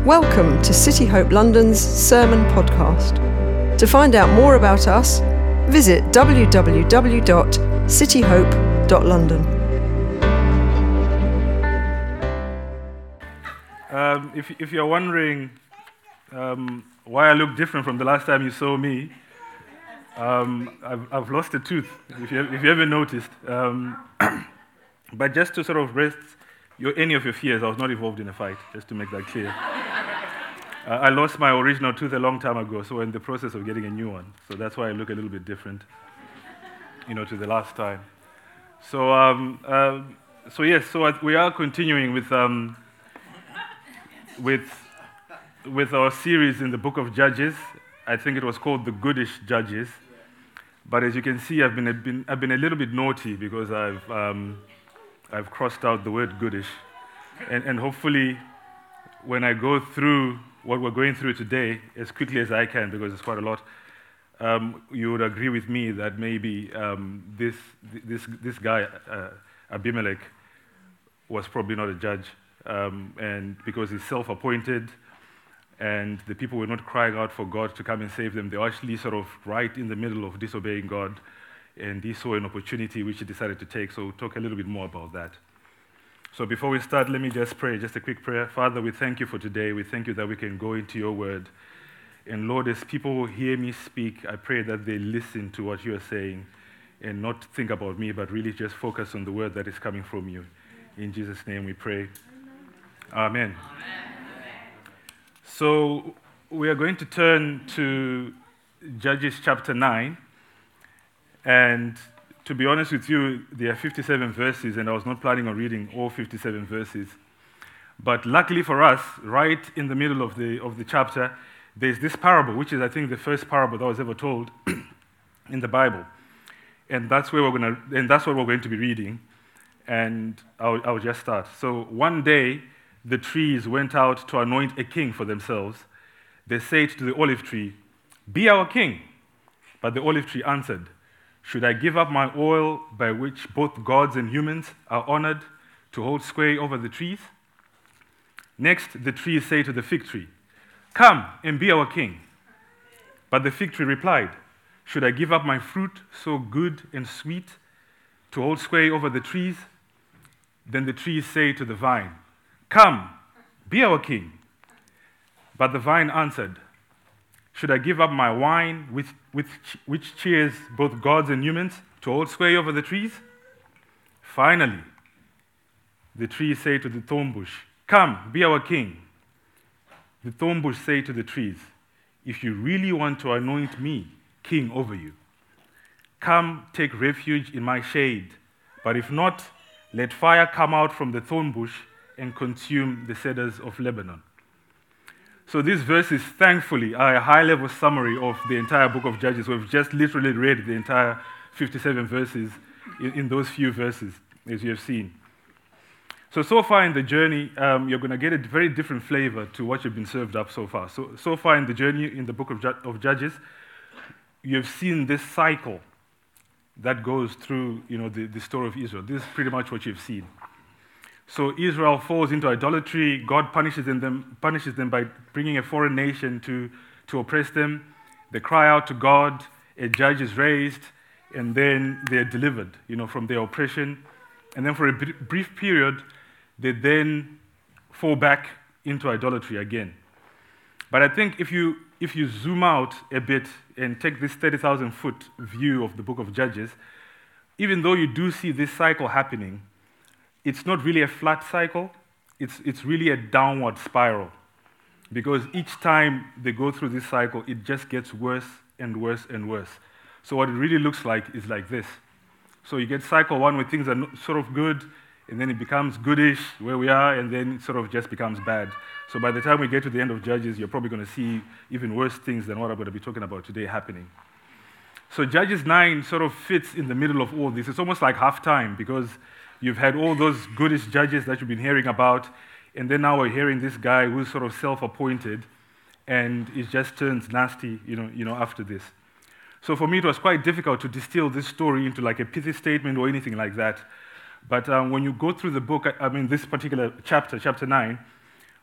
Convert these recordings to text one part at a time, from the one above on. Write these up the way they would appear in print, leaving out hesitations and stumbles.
Welcome to City Hope London's Sermon Podcast. To find out more about us, visit www.cityhope.london. If you're wondering why I look different from the last time you saw me, I've lost a tooth, if you haven't noticed. But just to sort of rest any of your fears, I was not involved in a fight, just to make that clear. I lost my original tooth a long time ago, so we're in the process of getting a new one. So that's why I look a little bit different, to the last time. So we are continuing with our series in the book of Judges. I think it was called the Goodish Judges. But as you can see, I've been a little bit naughty because I've crossed out the word goodish, and hopefully, when I go through what we're going through today as quickly as I can, because it's quite a lot, you would agree with me that maybe this guy Abimelech was probably not a judge, and because he's self-appointed, and the people were not crying out for God to come and save them. They were actually sort of right in the middle of disobeying God, and he saw an opportunity which he decided to take. So we'll talk a little bit more about that. So before we start, let me just pray, just a quick prayer. Father, we thank you for today. We thank you that we can go into your word. And Lord, as people hear me speak, I pray that they listen to what you are saying and not think about me, but really just focus on the word that is coming from you. In Jesus' name we pray. Amen. So we are going to turn to Judges chapter 9. And to be honest with you, there are 57 verses, and I was not planning on reading all 57 verses. But luckily for us, right in the middle of the chapter, there's this parable, which is, I think, the first parable that was ever told in the Bible. And that's what we're going to be reading. And I'll just start. So one day, the trees went out to anoint a king for themselves. They said to the olive tree, "Be our king." But the olive tree answered, "Should I give up my oil by which both gods and humans are honored to hold sway over the trees?" Next, the trees say to the fig tree, "Come and be our king." But the fig tree replied, "Should I give up my fruit so good and sweet to hold sway over the trees?" Then the trees say to the vine, "Come, be our king." But the vine answered, "Should I give up my wine, which cheers both gods and humans, to hold sway over the trees?" Finally, the trees say to the thorn bush, "Come, be our king." The thorn bush say to the trees, "If you really want to anoint me king over you, come take refuge in my shade. But if not, let fire come out from the thorn bush and consume the cedars of Lebanon." So these verses, thankfully, are a high-level summary of the entire book of Judges. We've just literally read the entire 57 verses in those few verses, as you have seen. So far in the journey, you're going to get a very different flavor to what you've been served up so far. So far in the journey in the book of Judges, you have seen this cycle that goes through, the story of Israel. This is pretty much what you've seen. So Israel falls into idolatry. God punishes them by bringing a foreign nation to oppress them. They cry out to God. A judge is raised, and then they're delivered, from their oppression. And then for a brief period, they then fall back into idolatry again. But I think if you zoom out a bit and take this 30,000-foot view of the book of Judges, even though you do see this cycle happening, it's not really a flat cycle, it's really a downward spiral. Because each time they go through this cycle, it just gets worse and worse and worse. So what it really looks like is like this. So you get cycle one where things are sort of good, and then it becomes goodish where we are, and then it sort of just becomes bad. So by the time we get to the end of Judges, you're probably going to see even worse things than what I'm going to be talking about today happening. So Judges 9 sort of fits in the middle of all this. It's almost like halftime, because you've had all those goodish judges that you've been hearing about, and then now we're hearing this guy who's sort of self-appointed, and it just turns nasty, after this. So for me, it was quite difficult to distill this story into like a pithy statement or anything like that. But when you go through the book, this particular chapter 9,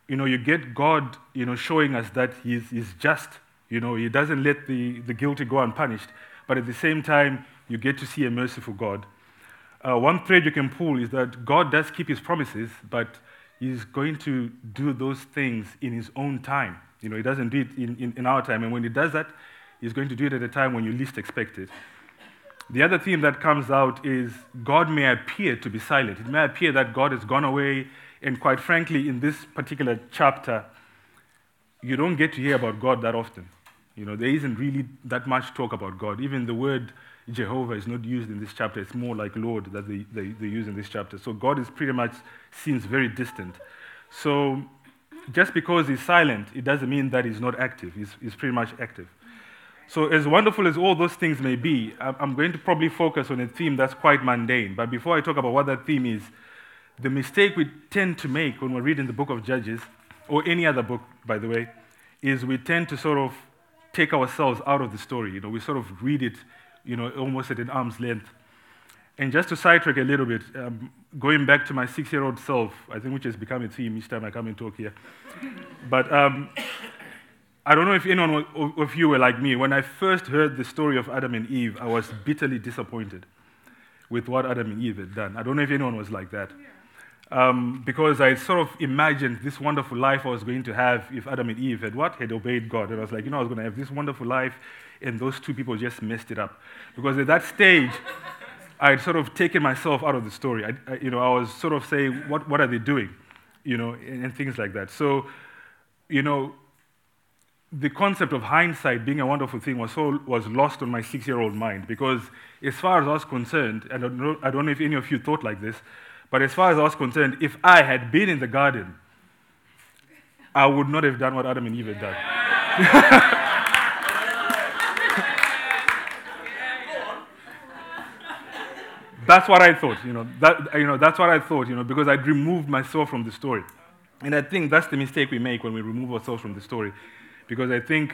you get God, showing us that he's just. He doesn't let the guilty go unpunished. But at the same time, you get to see a merciful God. One thread you can pull is that God does keep his promises, but he's going to do those things in his own time. He doesn't do it in our time. And when he does that, he's going to do it at a time when you least expect it. The other theme that comes out is God may appear to be silent. It may appear that God has gone away. And quite frankly, in this particular chapter, you don't get to hear about God that often. There isn't really that much talk about God. Even the word Jehovah is not used in this chapter. It's more like Lord that they use in this chapter. So God is pretty much seems very distant. So just because he's silent, it doesn't mean that he's not active. He's pretty much active. So as wonderful as all those things may be, I'm going to probably focus on a theme that's quite mundane. But before I talk about what that theme is, the mistake we tend to make when we're reading the book of Judges, or any other book, by the way, is we tend to sort of take ourselves out of the story. We sort of read it, almost at an arm's length. And just to sidetrack a little bit, going back to my 6-year-old self, I think which has become a theme each time I come and talk here. But I don't know if anyone of you were like me. When I first heard the story of Adam and Eve, I was bitterly disappointed with what Adam and Eve had done. I don't know if anyone was like that. Because I sort of imagined this wonderful life I was going to have if Adam and Eve had obeyed God. And I was like, I was going to have this wonderful life, and those two people just messed it up. Because at that stage, I had sort of taken myself out of the story. I was sort of saying, what are they doing? And things like that. So, the concept of hindsight being a wonderful thing was lost on my 6-year-old mind. Because as far as I was concerned, and I don't know if any of you thought like this, but as far as I was concerned, if I had been in the garden, I would not have done what Adam and Eve had done. That's what I thought, that's what I thought, because I'd removed myself from the story. And I think that's the mistake we make when we remove ourselves from the story. Because I think,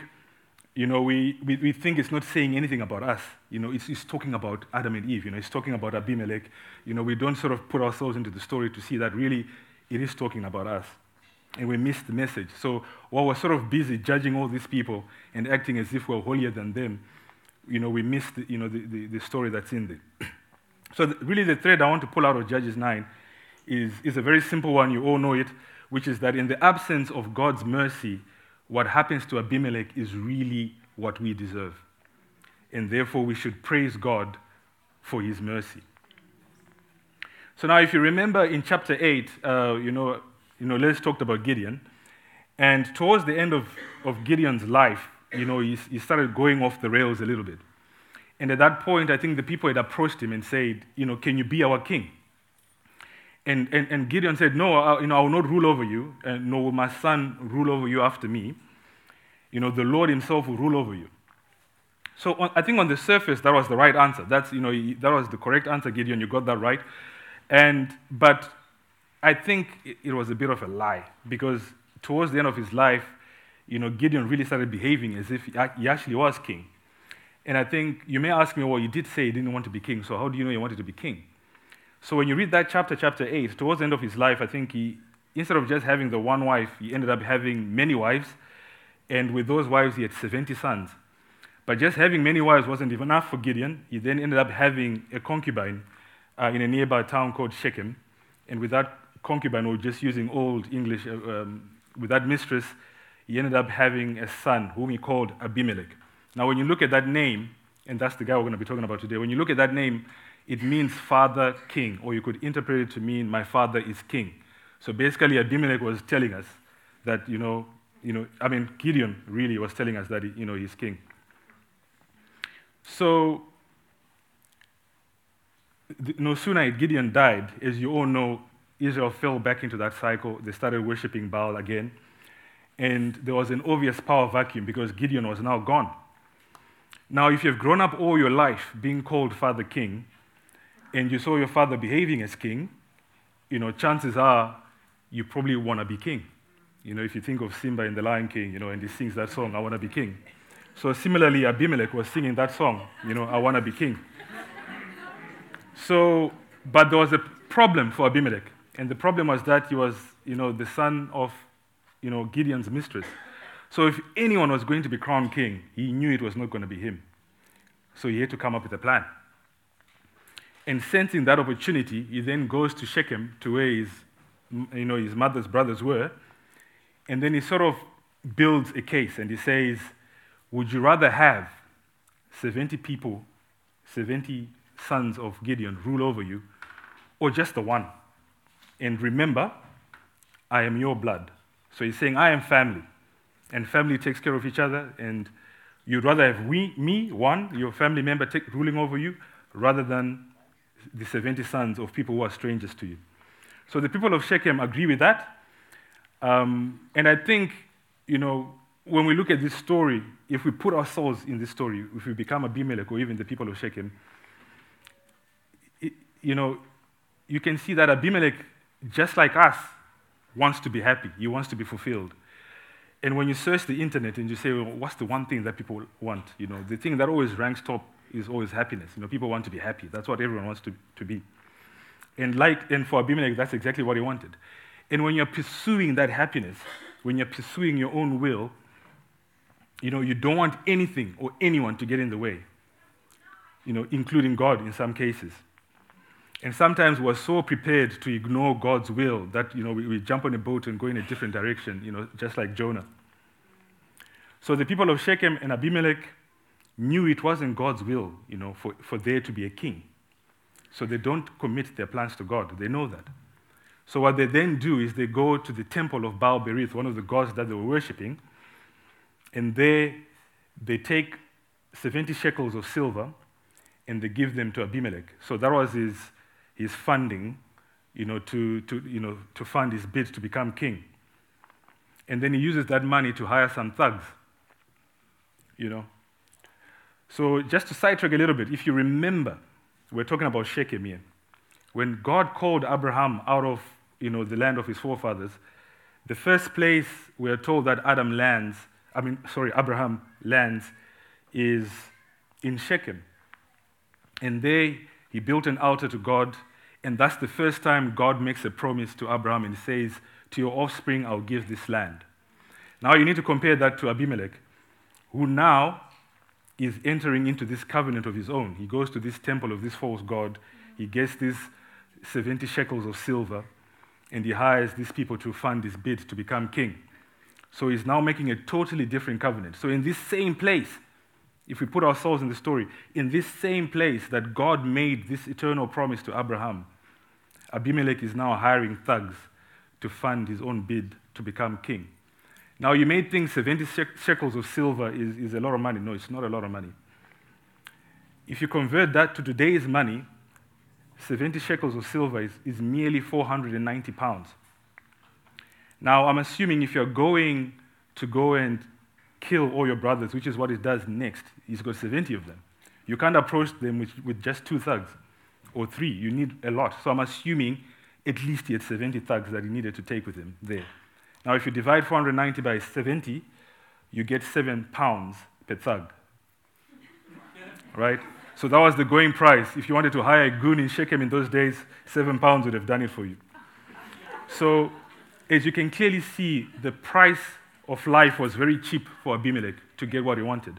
we think it's not saying anything about us. It's talking about Adam and Eve. It's talking about Abimelech. We don't sort of put ourselves into the story to see that really it is talking about us. And we miss the message. So while we're sort of busy judging all these people and acting as if we're holier than them, we miss the story that's in there. So really the thread I want to pull out of Judges 9 is a very simple one. You all know it, which is that in the absence of God's mercy, what happens to Abimelech is really what we deserve. And therefore, we should praise God for his mercy. So now, if you remember in chapter 8, Les talked about Gideon. And towards the end of Gideon's life, he started going off the rails a little bit. And at that point, I think the people had approached him and said, can you be our king? And Gideon said, no, I will not rule over you, and nor will my son rule over you after me. The Lord himself will rule over you. So I think on the surface, that was the right answer. That was the correct answer, Gideon. You got that right. But I think it was a bit of a lie, because towards the end of his life, Gideon really started behaving as if he actually was king. And I think you may ask me, well, you did say he didn't want to be king, so how do you know he wanted to be king? So when you read that chapter 8, towards the end of his life, I think he, instead of just having the one wife, he ended up having many wives. And with those wives, he had 70 sons. But just having many wives wasn't even enough for Gideon. He then ended up having a concubine in a nearby town called Shechem. And with that concubine, or just using old English, with that mistress, he ended up having a son whom he called Abimelech. Now, when you look at that name, and that's the guy we're going to be talking about today, when you look at that name, it means father king, or you could interpret it to mean my father is king. So basically, Abimelech was telling us that, Gideon really was telling us that, he's king. So, no sooner Gideon died, as you all know, Israel fell back into that cycle. They started worshiping Baal again. And there was an obvious power vacuum because Gideon was now gone. Now, if you've grown up all your life being called Father King, and you saw your father behaving as king, chances are you probably want to be king. If you think of Simba in The Lion King, and he sings that song, I want to be king. So similarly, Abimelech was singing that song, I want to be king. So, but there was a problem for Abimelech. And the problem was that he was, the son of Gideon's mistress. So if anyone was going to be crowned king, he knew it was not going to be him. So he had to come up with a plan. And sensing that opportunity, he then goes to Shechem, to where his mother's brothers were, and then he sort of builds a case, and he says, would you rather have 70 people, 70 sons of Gideon rule over you, or just the one? And remember, I am your blood. So he's saying, I am family, and family takes care of each other, and you'd rather have me, one, your family member, ruling over you, rather than the 70 sons of people who are strangers to you. So the people of Shechem agree with that. And I think, when we look at this story, if we put ourselves in this story, if we become Abimelech or even the people of Shechem, you can see that Abimelech, just like us, wants to be happy. He wants to be fulfilled. And when you search the internet and you say, well, what's the one thing that people want? The thing that always ranks top is always happiness. People want to be happy. That's what everyone wants to be. And for Abimelech, that's exactly what he wanted. And when you're pursuing that happiness, when you're pursuing your own will, you don't want anything or anyone to get in the way, including God in some cases. And sometimes we're so prepared to ignore God's will that, we jump on a boat and go in a different direction, just like Jonah. So the people of Shechem and Abimelech knew it wasn't God's will, for there to be a king. So they don't commit their plans to God. They know that. So what they then do is they go to the temple of Baal Berith, one of the gods that they were worshipping, and there they take 70 shekels of silver and they give them to Abimelech. So that was his funding, to fund his bid to become king. And then he uses that money to hire some thugs, So just to sidetrack a little bit, if you remember, we're talking about Shechem here. When God called Abraham out of the land of his forefathers, the first place we're told that Abraham lands is in Shechem. And there he built an altar to God, and that's the first time God makes a promise to Abraham and says, to your offspring I'll give this land. Now you need to compare that to Abimelech, who now is entering into this covenant of his own. He goes to this temple of this false god, he gets these 70 shekels of silver, and he hires these people to fund his bid to become king. So he's now making a totally different covenant. So in this same place, if we put ourselves in the story, in this same place that God made this eternal promise to Abraham, Abimelech is now hiring thugs to fund his own bid to become king. Now you may think 70 shekels of silver is a lot of money. No, it's not a lot of money. If you convert that to today's money, 70 shekels of silver is merely 490 pounds. Now, I'm assuming if you're going to go and kill all your brothers, which is what he does next, he's got 70 of them. You can't approach them with just 2 thugs or 3. You need a lot. So I'm assuming at least he had 70 thugs that he needed to take with him there. Now, if you divide 490 by 70, you get 7 pounds per thug. Right? So that was the going price. If you wanted to hire a goon in Shechem in those days, 7 pounds would have done it for you. So, as you can clearly see, the price of life was very cheap for Abimelech to get what he wanted.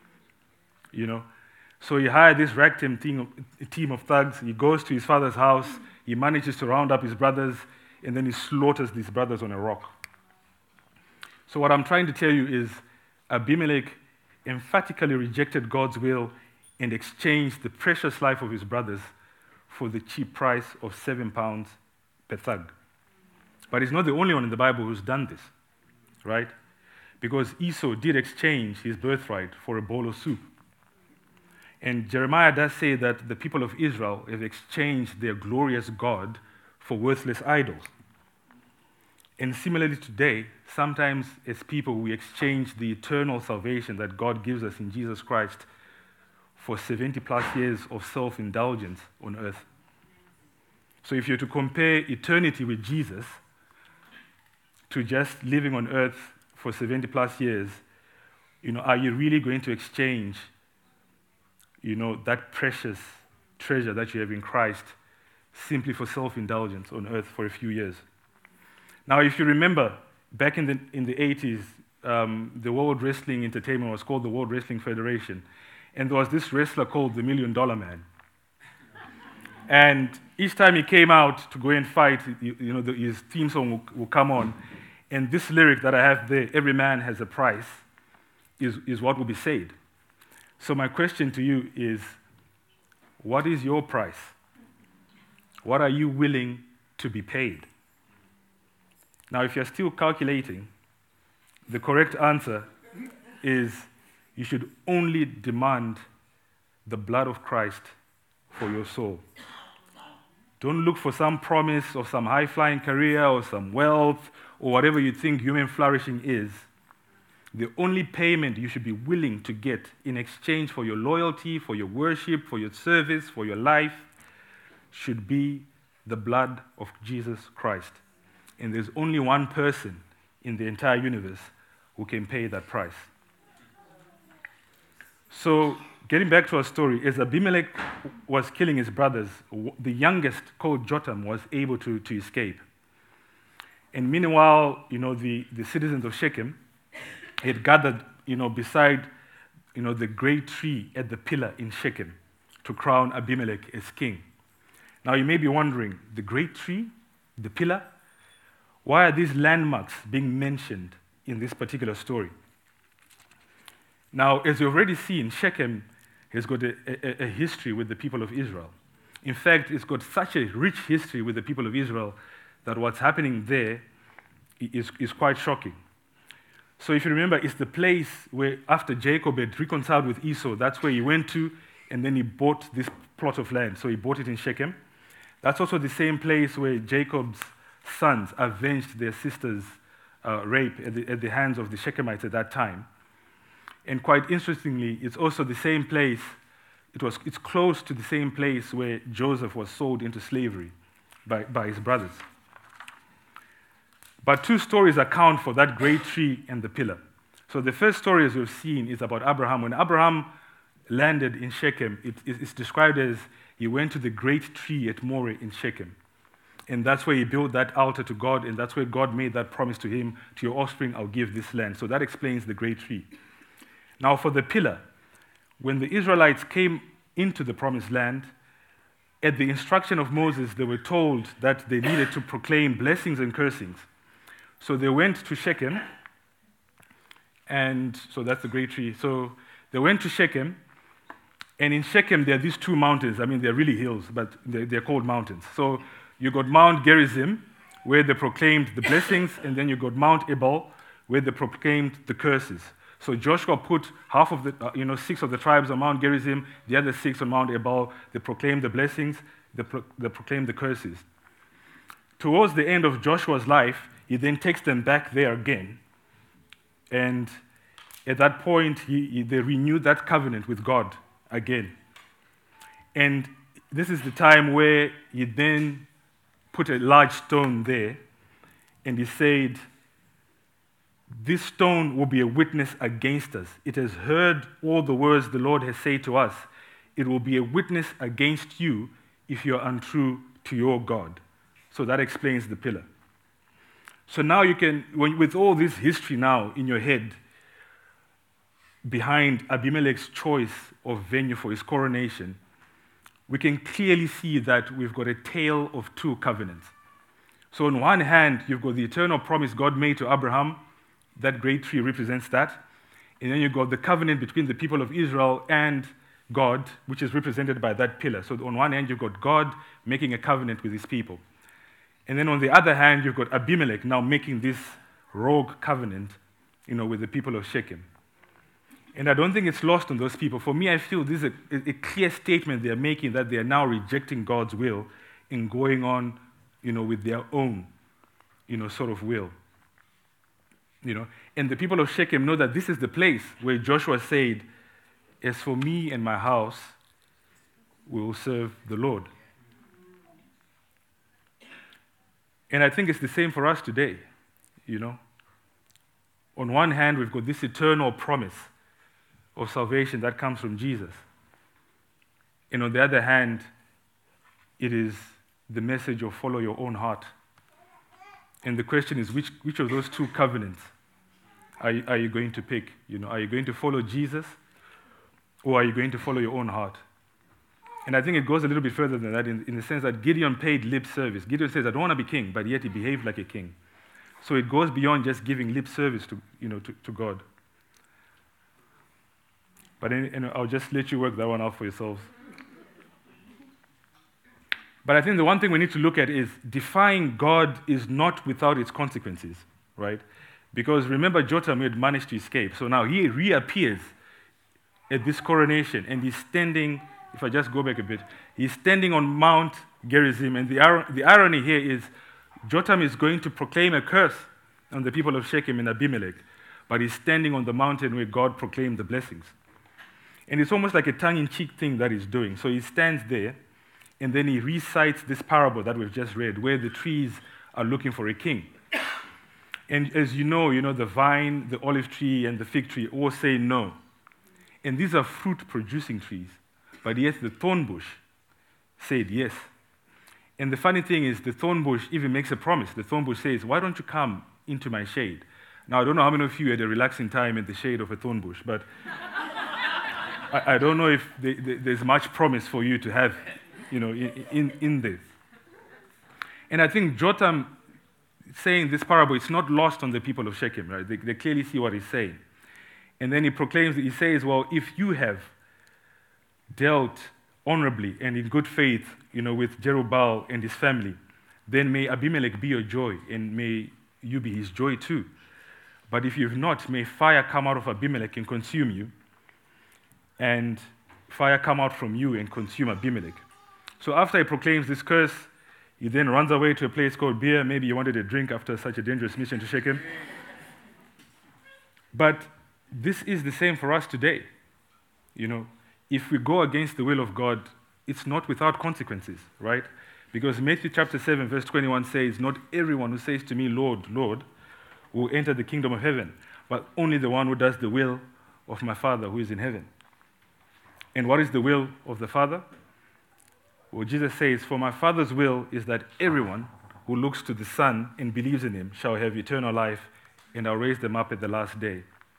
So he hired this ragtag team of thugs. He goes to his father's house. He manages to round up his brothers, and then he slaughters these brothers on a rock. So what I'm trying to tell you is Abimelech emphatically rejected God's will and exchanged the precious life of his brothers for the cheap price of 7 pounds per thug. But he's not the only one in the Bible who's done this, right? Because Esau did exchange his birthright for a bowl of soup. And Jeremiah does say that the people of Israel have exchanged their glorious God for worthless idols. And similarly today, sometimes as people, we exchange the eternal salvation that God gives us in Jesus Christ for 70 plus years of self-indulgence on earth. So if you're to compare eternity with Jesus to just living on earth for 70 plus years, are you really going to exchange, that precious treasure that you have in Christ simply for self-indulgence on earth for a few years? Now, if you remember, back in the 80s, the World Wrestling Entertainment was called the World Wrestling Federation. And there was this wrestler called the $1 Million Man. And each time he came out to go and fight, his theme song will come on. And this lyric that I have there, every man has a price, is what will be said. So my question to you is, what is your price? What are you willing to be paid? Now, if you're still calculating, the correct answer is you should only demand the blood of Christ for your soul. Don't look for some promise of some high-flying career or some wealth or whatever you think human flourishing is. The only payment you should be willing to get in exchange for your loyalty, for your worship, for your service, for your life, should be the blood of Jesus Christ. And there's only one person in the entire universe who can pay that price. So, getting back to our story, as Abimelech was killing his brothers, the youngest, called Jotham, was able to escape. And meanwhile, the citizens of Shechem had gathered, beside, the great tree at the pillar in Shechem to crown Abimelech as king. Now, you may be wondering, the great tree, the pillar, why are these landmarks being mentioned in this particular story? Now, as you've already seen, Shechem has got a history with the people of Israel. In fact, it's got such a rich history with the people of Israel that what's happening there is quite shocking. So if you remember, it's the place where after Jacob had reconciled with Esau, that's where he went to, and then he bought this plot of land. So he bought it in Shechem. That's also the same place where Jacob's sons avenged their sister's rape at the hands of the Shechemites at that time. And quite interestingly, it's also the same place, it's close to the same place where Joseph was sold into slavery by his brothers. But two stories account for that great tree and the pillar. So the first story, as we've seen, is about Abraham. When Abraham landed in Shechem, it's described as he went to the great tree at Moreh in Shechem. And that's where he built that altar to God, and that's where God made that promise to him, to your offspring I'll give this land. So that explains the great tree. Now for the pillar, when the Israelites came into the promised land, at the instruction of Moses, they were told that they needed to proclaim blessings and cursings. So they went to Shechem, and so that's the great tree. So they went to Shechem, and in Shechem there are these two mountains. I mean, they're really hills, but they're called mountains. So you got Mount Gerizim, where they proclaimed the blessings, and then you got Mount Ebal, where they proclaimed the curses. So Joshua put half of the, 6 of the tribes on Mount Gerizim, the other 6 on Mount Ebal. They proclaimed the blessings, they proclaimed the curses. Towards the end of Joshua's life, he then takes them back there again. And at that point, they renewed that covenant with God again. And this is the time where he then put a large stone there, and he said, this stone will be a witness against us. It has heard all the words the Lord has said to us. It will be a witness against you if you are untrue to your God. So that explains the pillar. So now you can, with all this history now in your head, behind Abimelech's choice of venue for his coronation, we can clearly see that we've got a tale of two covenants. So on one hand, you've got the eternal promise God made to Abraham. That great tree represents that. And then you've got the covenant between the people of Israel and God, which is represented by that pillar. So on one hand, you've got God making a covenant with his people. And then on the other hand, you've got Abimelech now making this rogue covenant, with the people of Shechem. And I don't think it's lost on those people. For me, I feel this is a clear statement they're making, that they are now rejecting God's will and going on, with their own, sort of will. And the people of Shechem know that this is the place where Joshua said, as for me and my house, we will serve the Lord. And I think it's the same for us today, On one hand, we've got this eternal promise of salvation that comes from Jesus. And on the other hand, it is the message of follow your own heart. And the question is, which of those two covenants are you going to pick? Are you going to follow Jesus, or are you going to follow your own heart? And I think it goes a little bit further than that in the sense that Gideon paid lip service. Gideon says, I don't want to be king, but yet he behaved like a king. So it goes beyond just giving lip service to God. But I'll just let you work that one out for yourselves. But I think the one thing we need to look at is defying God is not without its consequences, right? Because remember, Jotham had managed to escape. So now he reappears at this coronation, and he's standing, if I just go back a bit, he's standing on Mount Gerizim, and the irony here is Jotham is going to proclaim a curse on the people of Shechem and Abimelech, but he's standing on the mountain where God proclaimed the blessings. And it's almost like a tongue-in-cheek thing that he's doing. So he stands there, and then he recites this parable that we've just read, where the trees are looking for a king. And as you know, the vine, the olive tree, and the fig tree all say no. And these are fruit-producing trees. But yet the thorn bush said yes. And the funny thing is, the thorn bush even makes a promise. The thorn bush says, why don't you come into my shade? Now, I don't know how many of you had a relaxing time in the shade of a thorn bush, but I don't know if there's much promise for you to have, in this. And I think Jotham saying this parable, it's not lost on the people of Shechem, right? They clearly see what he's saying. And then he says, well, if you have dealt honorably and in good faith, with Jerubbaal and his family, then may Abimelech be your joy, and may you be his joy too. But if you've not, may fire come out of Abimelech and consume you, and fire come out from you and consume Abimelech. So after he proclaims this curse, he then runs away to a place called Beer. Maybe he wanted a drink after such a dangerous mission to Shechem. But this is the same for us today. If we go against the will of God, it's not without consequences, right? Because Matthew chapter 7, verse 21 says, not everyone who says to me, Lord, Lord, will enter the kingdom of heaven, but only the one who does the will of my Father who is in heaven. And what is the will of the Father? Well, Jesus says, for my Father's will is that everyone who looks to the Son and believes in him shall have eternal life, and I'll raise them up at the last day.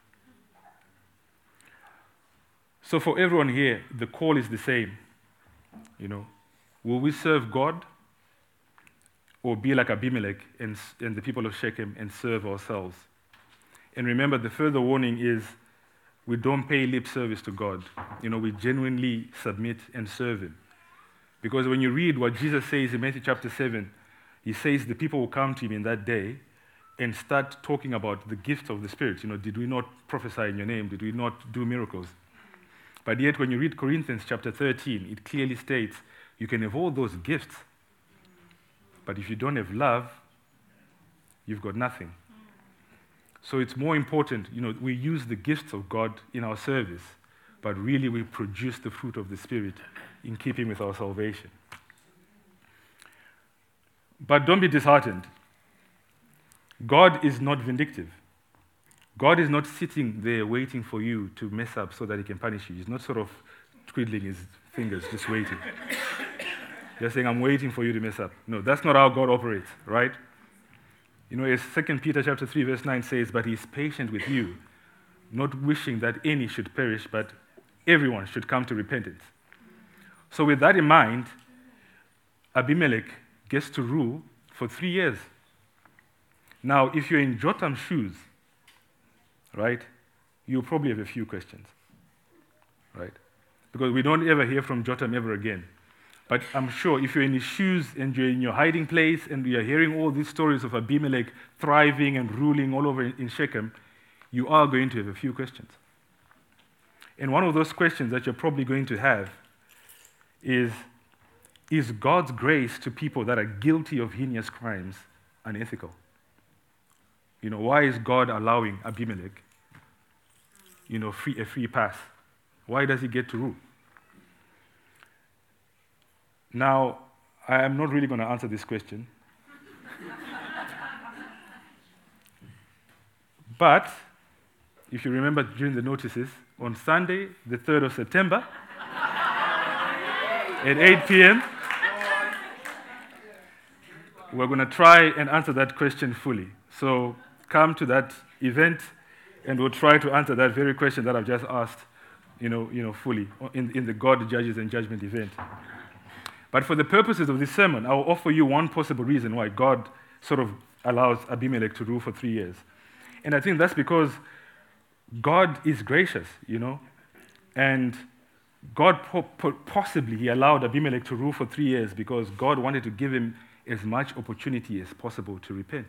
So for everyone here, the call is the same. Will we serve God, or be like Abimelech and the people of Shechem and serve ourselves? And remember, the further warning is we don't pay lip service to God. We genuinely submit and serve him. Because when you read what Jesus says in Matthew chapter 7, he says the people will come to him in that day and start talking about the gifts of the Spirit. Did we not prophesy in your name? Did we not do miracles? But yet when you read Corinthians chapter 13, it clearly states you can have all those gifts, but if you don't have love, you've got nothing. So it's more important, we use the gifts of God in our service, but really we produce the fruit of the Spirit in keeping with our salvation. But don't be disheartened. God is not vindictive. God is not sitting there waiting for you to mess up so that he can punish you. He's not sort of twiddling his fingers, just waiting. Just saying, I'm waiting for you to mess up. No, that's not how God operates, right? As 2 Peter chapter 3, verse 9 says, but he is patient with you, not wishing that any should perish, but everyone should come to repentance. So with that in mind, Abimelech gets to rule for 3 years. Now, if you're in Jotham's shoes, right, you'll probably have a few questions, right? Because we don't ever hear from Jotham ever again. But I'm sure if you're in his shoes and you're in your hiding place and you're hearing all these stories of Abimelech thriving and ruling all over in Shechem, you are going to have a few questions. And one of those questions that you're probably going to have is God's grace to people that are guilty of heinous crimes unethical? Why is God allowing Abimelech, a free pass? Why does he get to rule? Now, I am not really going to answer this question. But, if you remember during the notices, on Sunday, the 3rd of September, at 8 p.m., we're going to try and answer that question fully. So come to that event, and we'll try to answer that very question that I've just asked, fully in the God, Judges, and Judgment event. But for the purposes of this sermon, I'll offer you one possible reason why God sort of allows Abimelech to rule for 3 years. And I think that's because God is gracious, and God possibly he allowed Abimelech to rule for 3 years because God wanted to give him as much opportunity as possible to repent.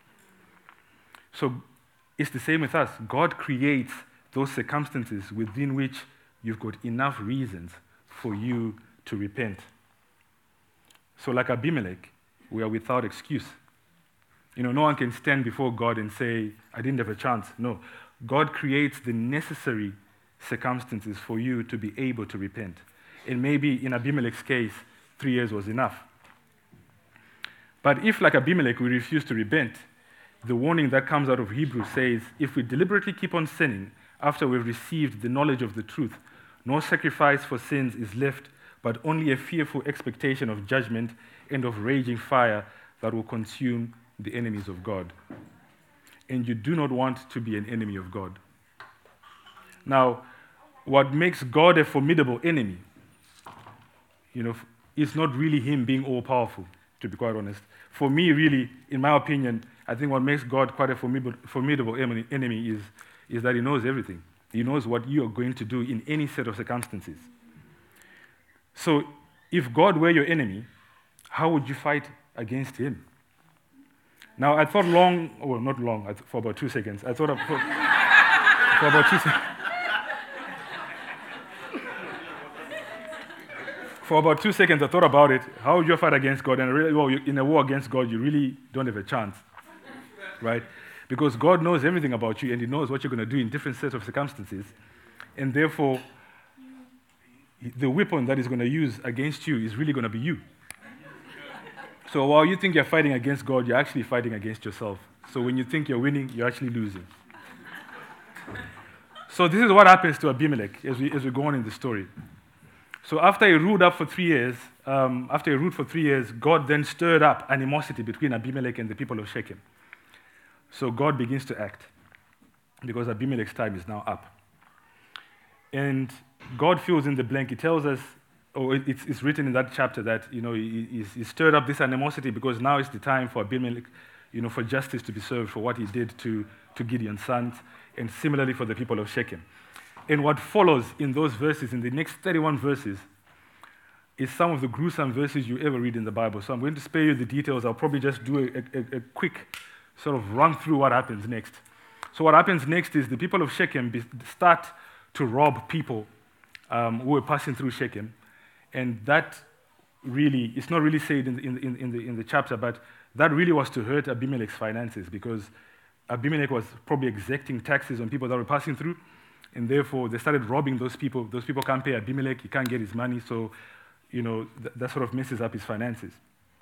So it's the same with us. God creates those circumstances within which you've got enough reasons for you to repent. So like Abimelech, we are without excuse. No one can stand before God and say, I didn't have a chance. No. God creates the necessary circumstances for you to be able to repent. And maybe in Abimelech's case, 3 years was enough. But if, like Abimelech, we refuse to repent, the warning that comes out of Hebrews says, if we deliberately keep on sinning after we've received the knowledge of the truth, no sacrifice for sins is left, but only a fearful expectation of judgment and of raging fire that will consume the enemies of God. And you do not want to be an enemy of God. Now, what makes God a formidable enemy, is not really him being all-powerful, to be quite honest. For me, really, in my opinion, I think what makes God quite a formidable enemy is that he knows everything. He knows what you are going to do in any set of circumstances. So, if God were your enemy, how would you fight against him? Now, I thought for about 2 seconds. I thought for about 2 seconds. For about 2 seconds, I thought about it. How would you fight against God? And in a war against God, you really don't have a chance, right? Because God knows everything about you, and he knows what you're going to do in different sets of circumstances. And therefore, the weapon that he's going to use against you is really going to be you. So while you think you're fighting against God, you're actually fighting against yourself. So when you think you're winning, you're actually losing. So this is what happens to Abimelech as we go on in the story. So after he ruled for 3 years, God then stirred up animosity between Abimelech and the people of Shechem. So God begins to act because Abimelech's time is now up. And God fills in the blank. He tells us, it's written in that chapter that, he stirred up this animosity because now is the time for Abimelech, for justice to be served for what he did to Gideon's sons, and similarly for the people of Shechem. And what follows in those verses, in the next 31 verses, is some of the gruesome verses you ever read in the Bible. So I'm going to spare you the details. I'll probably just do a quick sort of run through what happens next. So what happens next is the people of Shechem start to rob people who are passing through Shechem. And that really, it's not really said in the chapter, but that really was to hurt Abimelech's finances because Abimelech was probably exacting taxes on people that were passing through, and therefore they started robbing those people. Those people can't pay Abimelech, he can't get his money, so that sort of messes up his finances.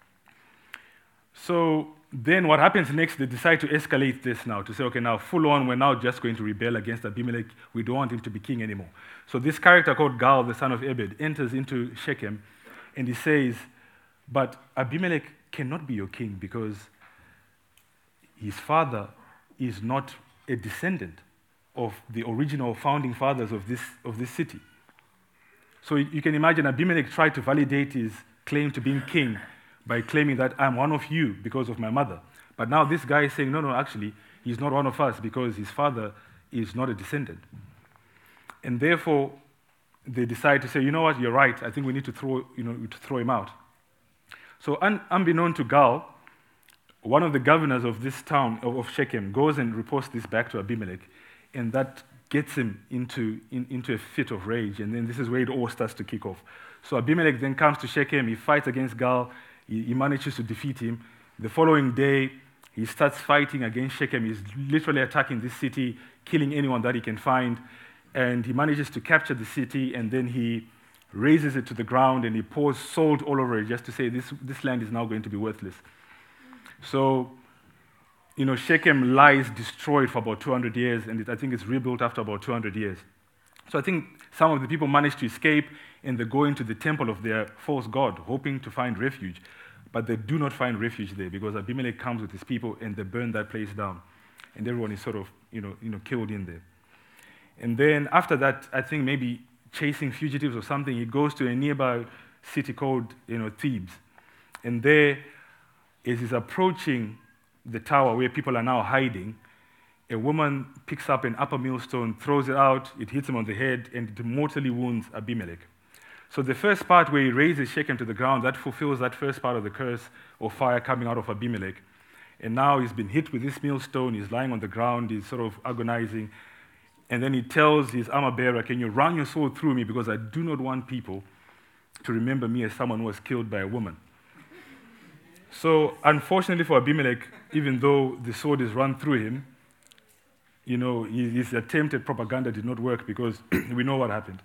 So then what happens next, they decide to escalate this now, to say, okay, now full on, we're now just going to rebel against Abimelech. We don't want him to be king anymore. So this character called Gal, the son of Ebed, enters into Shechem, and he says, but Abimelech cannot be your king because his father is not a descendant of the original founding fathers of this city. So you can imagine Abimelech tried to validate his claim to being king by claiming that I'm one of you because of my mother. But now this guy is saying, no, actually, he's not one of us because his father is not a descendant. And therefore, they decide to say, you know what, you're right, I think we need to throw him out. So unbeknown to Gal, one of the governors of this town, of Shechem, goes and reports this back to Abimelech, and that gets him into a fit of rage, and then this is where it all starts to kick off. So Abimelech then comes to Shechem, he fights against Gal, he manages to defeat him. The following day, he starts fighting against Shechem. He's literally attacking this city, killing anyone that he can find, and he manages to capture the city, and then he razes it to the ground, and he pours salt all over it just to say this land is now going to be worthless. So, Shechem lies destroyed for about 200 years, and I think it's rebuilt after about 200 years. So I think some of the people manage to escape, and they go into the temple of their false god, hoping to find refuge. but they do not find refuge there because Abimelech comes with his people and they burn that place down. And everyone is sort of, killed in there. And then after that, I think maybe chasing fugitives or something, he goes to a nearby city called, Thebes. And there, as he's approaching the tower where people are now hiding, a woman picks up an upper millstone, throws it out, it hits him on the head, and it mortally wounds Abimelech. So the first part where he raises Shechem to the ground, that fulfills that first part of the curse or fire coming out of Abimelech. And now he's been hit with this millstone, he's lying on the ground, he's sort of agonizing. And then he tells his armor bearer, can you run your sword through me because I do not want people to remember me as someone who was killed by a woman. So unfortunately for Abimelech, even though the sword is run through him, his attempt at propaganda did not work because we know what happened.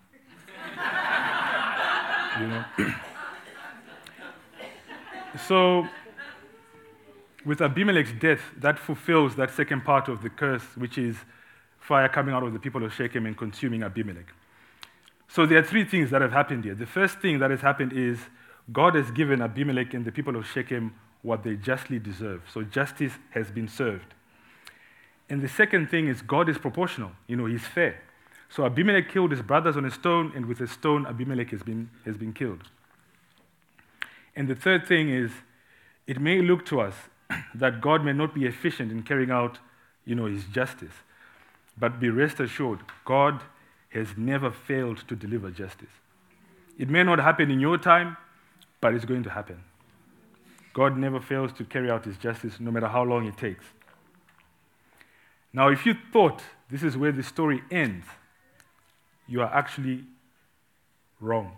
So with Abimelech's death, that fulfills that second part of the curse, which is fire coming out of the people of Shechem and consuming Abimelech. So there are three things that have happened here. The first thing that has happened is God has given Abimelech and the people of Shechem what they justly deserve. So justice has been served. And the second thing is God is proportional. He's fair. So Abimelech killed his brothers on a stone, and with a stone, Abimelech has been killed. And the third thing is, it may look to us that God may not be efficient in carrying out, his justice. But be rest assured, God has never failed to deliver justice. It may not happen in your time, but it's going to happen. God never fails to carry out his justice, no matter how long it takes. Now, if you thought this is where the story ends, you are actually wrong.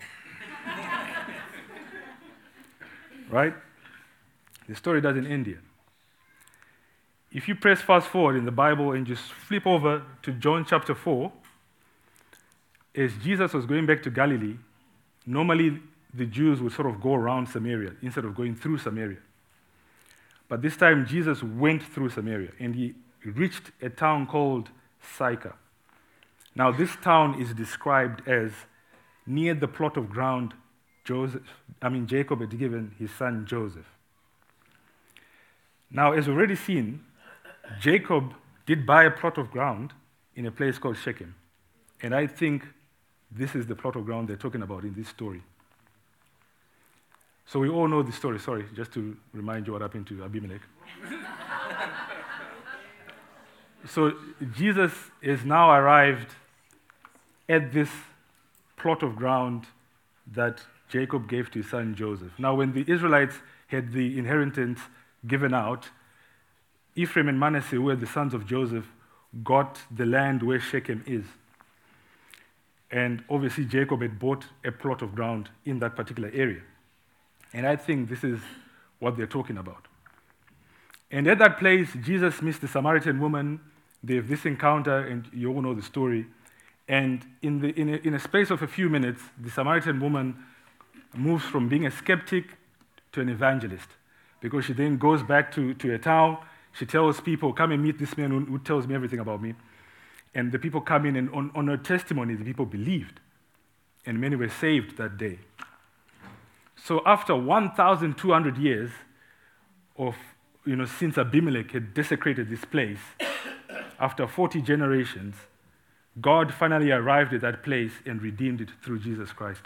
Right? The story doesn't end here. If you press fast forward in the Bible and just flip over to John chapter 4, as Jesus was going back to Galilee, normally the Jews would sort of go around Samaria instead of going through Samaria. But this time Jesus went through Samaria and he reached a town called Sychar. Now this town is described as near the plot of ground Jacob had given his son Joseph. Now, as we've already seen, Jacob did buy a plot of ground in a place called Shechem. And I think this is the plot of ground they're talking about in this story. So we all know the story. Sorry, just to remind you what happened to Abimelech. So Jesus is now arrived at this plot of ground that Jacob gave to his son Joseph. Now, when the Israelites had the inheritance given out, Ephraim and Manasseh, who were the sons of Joseph, got the land where Shechem is. And obviously, Jacob had bought a plot of ground in that particular area. And I think this is what they're talking about. And at that place, Jesus meets the Samaritan woman. They have this encounter, and you all know the story. And in a space of a few minutes, the Samaritan woman moves from being a skeptic to an evangelist, because she then goes back to a town. She tells people, come and meet this man who tells me everything about me. And the people come in, and on her testimony, the people believed. And many were saved that day. So after 1,200 years of, since Abimelech had desecrated this place, after 40 generations, God finally arrived at that place and redeemed it through Jesus Christ.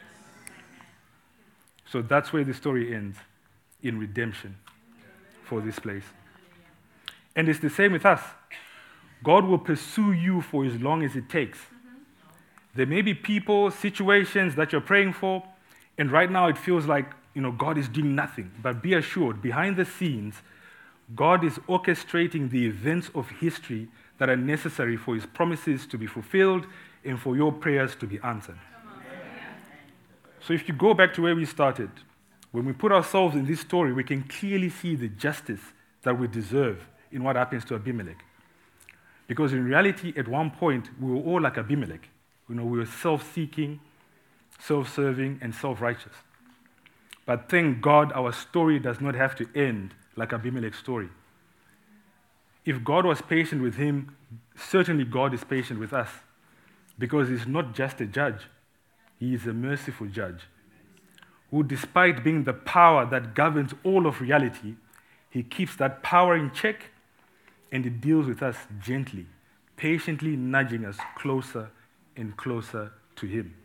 So that's where the story ends, in redemption for this place. And it's the same with us. God will pursue you for as long as it takes. There may be people, situations that you're praying for, and right now it feels like, God is doing nothing. But be assured, behind the scenes, God is orchestrating the events of history that are necessary for his promises to be fulfilled and for your prayers to be answered. So if you go back to where we started, when we put ourselves in this story, we can clearly see the justice that we deserve in what happens to Abimelech. Because in reality, at one point, we were all like Abimelech. We were self-seeking, self-serving, and self-righteous. But thank God, our story does not have to end like Abimelech's story. If God was patient with him, certainly God is patient with us, because he's not just a judge. He is a merciful judge who, despite being the power that governs all of reality, he keeps that power in check, and he deals with us gently, patiently nudging us closer and closer to him.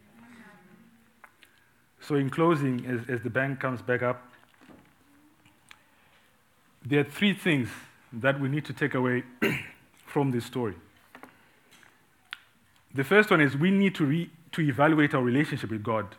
So in closing, as the band comes back up, there are three things that we need to take away from this story. The first one is we need to evaluate our relationship with God.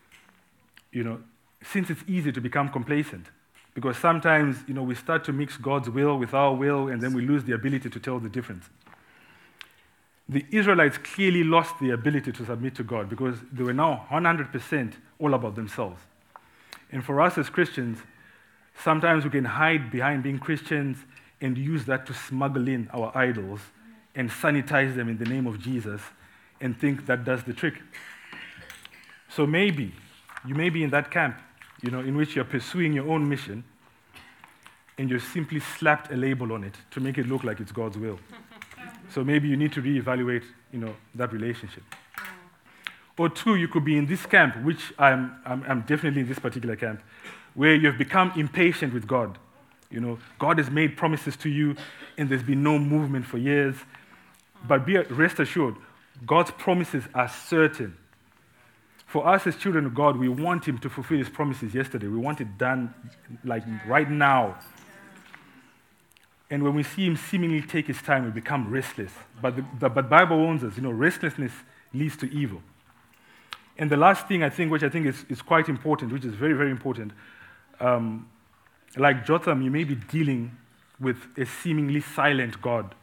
Since it's easy to become complacent, because sometimes, we start to mix God's will with our will, and then we lose the ability to tell the difference. The Israelites clearly lost the ability to submit to God because they were now 100% all about themselves. And for us as Christians, sometimes we can hide behind being Christians and use that to smuggle in our idols and sanitize them in the name of Jesus and think that does the trick. So maybe you may be in that camp, in which you're pursuing your own mission and you've simply slapped a label on it to make it look like it's God's will. So maybe you need to reevaluate, that relationship. Or two, you could be in this camp, which I'm definitely in this particular camp, where you've become impatient with God. God has made promises to you, and there's been no movement for years. But rest assured, God's promises are certain. For us as children of God, we want him to fulfill his promises yesterday. We want it done like right now. And when we see him seemingly take his time, we become restless. But the Bible warns us, restlessness leads to evil. And the last thing which I think is quite important, which is very, very important, like Jotham, you may be dealing with a seemingly silent God.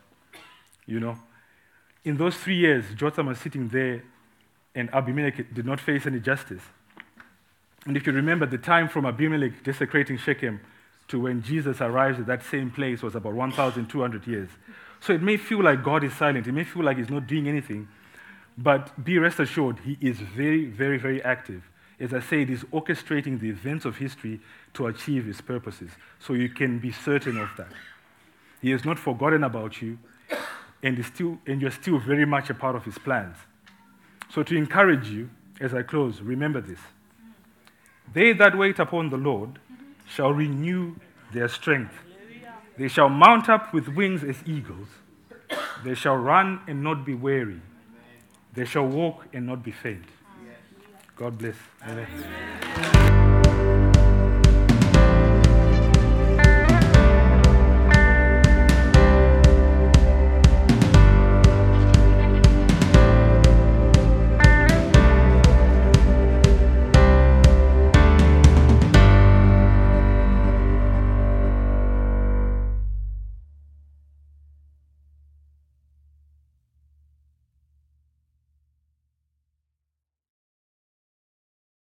In those 3 years, Jotham was sitting there, and Abimelech did not face any justice. And if you remember, the time from Abimelech desecrating Shechem to when Jesus arrives at that same place was about 1,200 years. So it may feel like God is silent. It may feel like he's not doing anything. But be rest assured, he is very, very, very active. As I said, he's orchestrating the events of history to achieve his purposes. So you can be certain of that. He has not forgotten about you, and you're still very much a part of his plans. So to encourage you, as I close, remember this. They that wait upon the Lord shall renew their strength. They shall mount up with wings as eagles. They shall run and not be weary. They shall walk and not be faint. God bless. Amen.